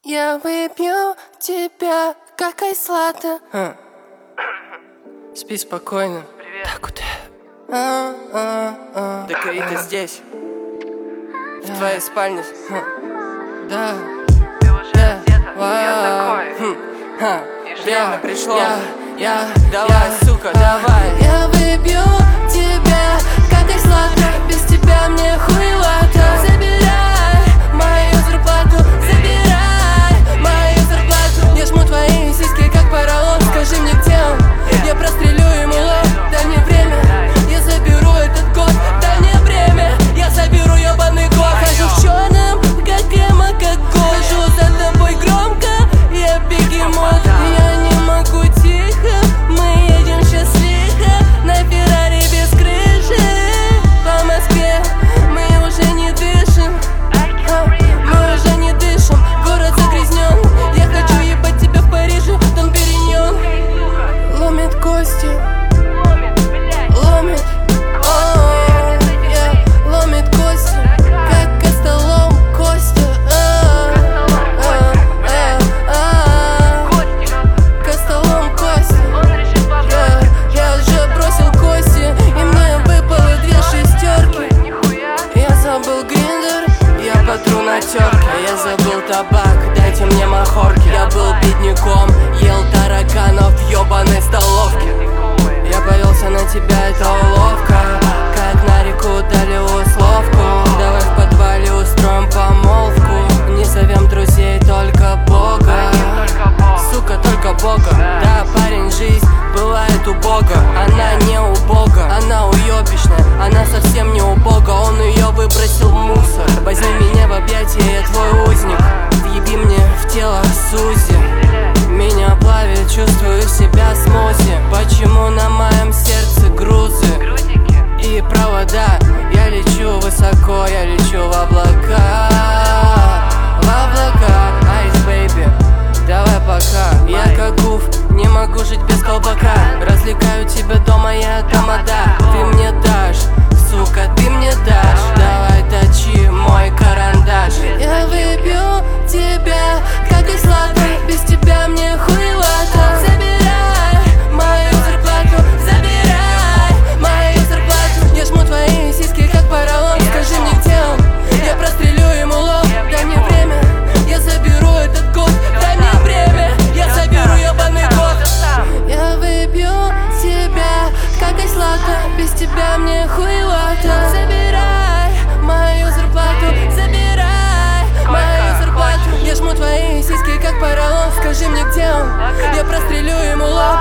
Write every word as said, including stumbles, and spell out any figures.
Я выпью тебя, как айслата. А. Спи спокойно. Привет. Так вот. А, а, а. Декарита здесь, Да. в твоей спальне. Ха. Да. Ты уже Да. одета, Вау. я такой. Хм. Ха. И время Я, пришло. Я, я, Давай, я, сука, а. давай. Я выпью тебя, как айслата. Без тебя мне хуевато. Забирай мою зарплату, забирай мою зарплату. Я жму твои сиськи, как поролон. Скажи мне, где он? Я прострелю ему лоб. Дай мне время, я заберу этот год. Дай мне время, я заберу ебаный год. Хожу в черном, как эмо, как кожу. За тобой громко, я бегемот. Я не могу тихо, мы едем сейчас лихо. На Феррари без крыши по Москве мы уже не дышим. А, мы уже не дышим, город загрязнен. Я хочу ебать тебя в Париже, Дон Периньон. Ломит кости, ломит, о, я ломит кости, как костолом Костя. А, а, а, а, костолом Костя. Я, я уже бросил кости, и мне выпало две шестерки. Я забыл гриндер, я потру на терке. Я забыл табак, дайте мне махорки. Я был бедняком, ел тараканов в ебаной столовке. Я повелся на тебя, это уловка. Как на реку дали условку. Давай в подвале устроим помолвку. Не зовем друзей, только Бога. Сука, только Бога. Да, парень, жизнь бывает убога. Она не убога, она уебищная. Она совсем не убога, он ее выбросил в мусор. Возьми меня в объятия, я твой узник. Въеби мне в тело Сузи. Меня плавит, чувствую себя смузи. Почему на моем сердце грузы и провода? Я лечу высоко, я лечу в облака. В облака, айс, бэйби, давай пока. Я как гуф, не могу жить без колпака. Развлекаю тебя дома, я тамада. Ты мне дашь, сука, ты мне дашь. Давай точи мой карандаш. Я выпью тебя, как айслата. Без тебя мне хуевато. Забирай мою зарплату, забирай мою зарплату. Я жму твои сиськи, как поролон. Скажи мне, где он? Я прострелю ему лоб. Дай мне время, я заберу этот год. Дай мне время, я заберу ебаный год. Я выпью тебя, как айслата. Без тебя мне хуевато. Забирай мою зарплату, забирай мою зарплату. Я жму твои сиськи, как поролон. Скажи мне, где он? Я прострелю ему лоб.